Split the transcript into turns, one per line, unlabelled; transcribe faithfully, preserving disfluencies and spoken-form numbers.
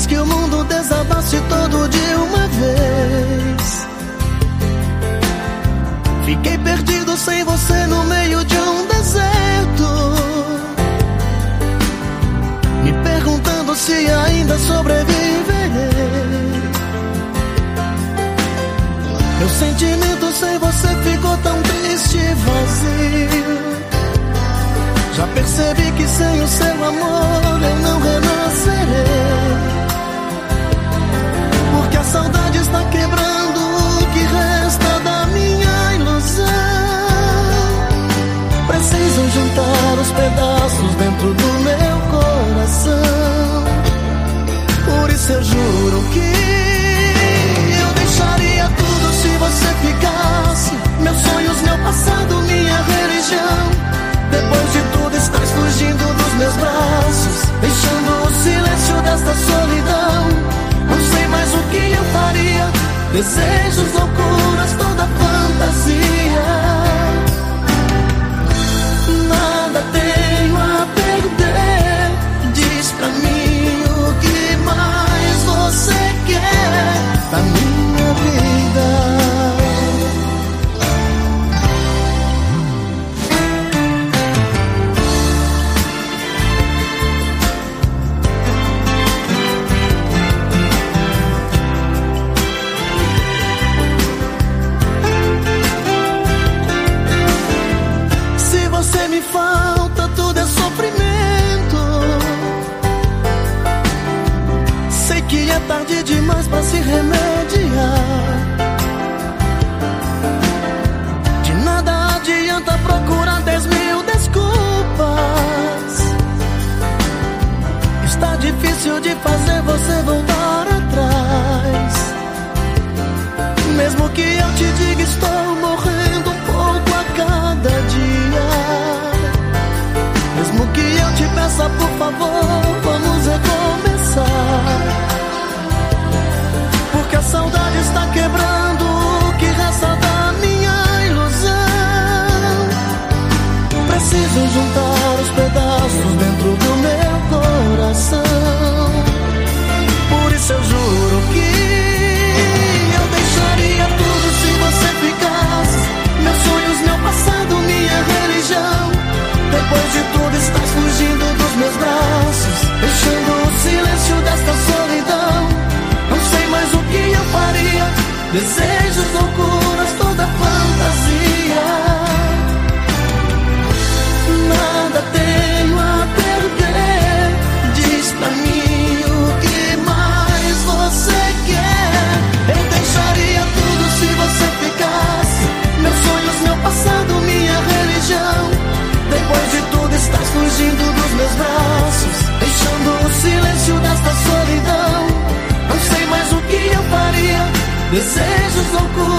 quis que o mundo desabasse todo de uma vez. Fiquei perdido sem você no meio de um deserto, me perguntando se ainda sobreviverei. Meu sentimento sem você ficou tão triste e vazio. Já percebi que sem o seu amor eu não renascerei, porque a saudade está quebrando o que resta da minha ilusão. Preciso juntar os pedaços dentro do meu coração. Por isso eu juro que eu deixaria tudo se você ficasse. Meus sonhos, meu passado, minha religião. Depois de tudo estás fugindo dos meus braços, deixando o silêncio desta solidão. Não sei mais o que eu faria. Desejos, loucuras, toda fantasia. Nada tenho a perder. Diz pra mim o que mais você quer da minha vida. Falta, tudo é sofrimento. Sei que é tarde demais pra se remediar. De nada adianta procurar dez mil desculpas. Está difícil de fazer você voltar atrás. Mesmo que eu te diga, estou morrendo um pouco a cada dia. Mesmo que eu te peça, por favor, vamos recomeçar. Porque a saudade está quebrando o que resta da minha ilusão. Preciso juntar os pedaços dentro do meu coração. Por isso eu juro que eu deixaria tudo se você ficasse. Meus sonhos, meu passado, minha religião. Depois de tudo estás fugindo dos meus braços, deixando o silêncio desta solidão. Não sei mais o que eu faria. Desejos, loucuras, toda fantasia. Nada tenho a perder. Diz pra mim o que mais você quer. Eu deixaria tudo se você ficasse. Meus sonhos, meu passado, minha religião. Depois de tudo estás fugindo dos meus braços, deixando o silêncio desta solidão. Não sei mais o que eu faria. Desejos, loucuras,